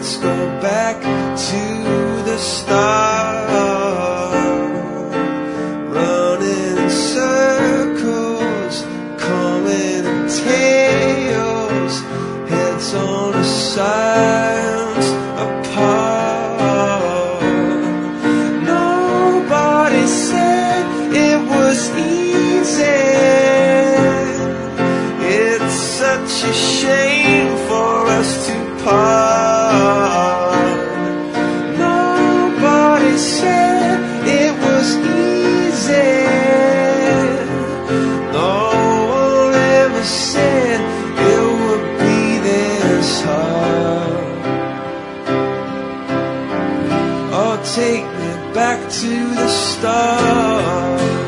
let's go back to the start. Running in circles, coming in tails, heads on the sides apart. Nobody said it was easy. It's such a shame for us to part. Nobody said it was easy. No one ever said it would be this hard. Oh, take me back to the start.